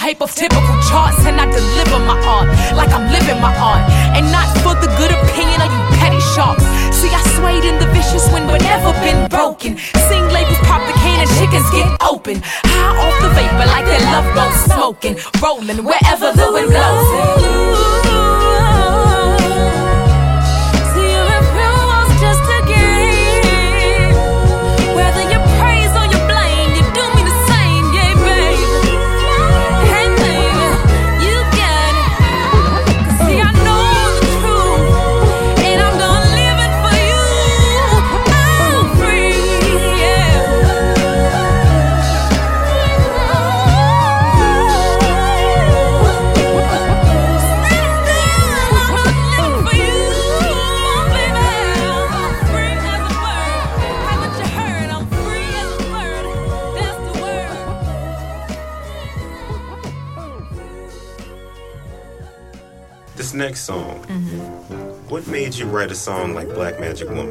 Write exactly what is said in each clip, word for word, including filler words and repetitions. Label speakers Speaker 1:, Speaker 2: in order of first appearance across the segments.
Speaker 1: hype of typical charts, and I deliver my art like I'm living my art, and not for the good opinion of you petty sharks. See, I swayed in the vicious wind but never been broken. Sing labels pop the can and chickens get open. High off the vapor like that love boat smoking, rolling wherever the wind blows.
Speaker 2: This next song,
Speaker 1: mm-hmm.
Speaker 2: what made you write a song like Black Magic Woman?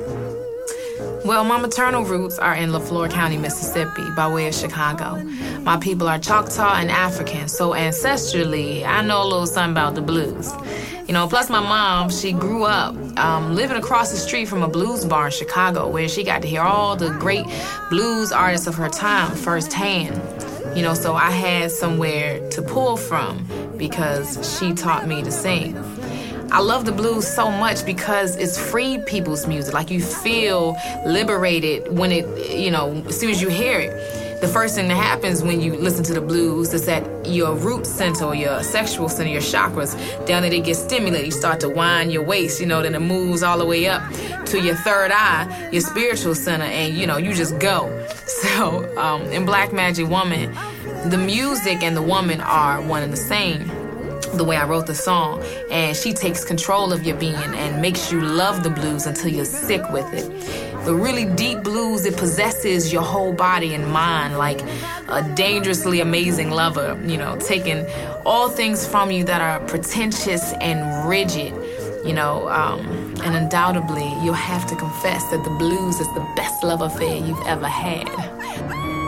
Speaker 1: Well, my maternal roots are in LaFleur County, Mississippi, by way of Chicago. My people are Choctaw and African, so ancestrally, I know a little something about the blues. You know, plus my mom, she grew up um, living across the street from a blues bar in Chicago, where she got to hear all the great blues artists of her time firsthand. You know, so I had somewhere to pull from because she taught me to sing. I love the blues so much because it's free people's music. Like, you feel liberated when it, you know, as soon as you hear it. The first thing that happens when you listen to the blues is that your root center, or your sexual center, your chakras, down there, they get stimulated. You start to wind your waist, you know, then it moves all the way up to your third eye, your spiritual center, and, you know, you just go. So um, in Black Magic Woman, the music and the woman are one and the same, the way I wrote the song. And she takes control of your being and makes you love the blues until you're sick with it. The really deep blues, it possesses your whole body and mind like a dangerously amazing lover, you know, taking all things from you that are pretentious and rigid, you know, um, and undoubtedly you'll have to confess that the blues is the best love affair you've ever had.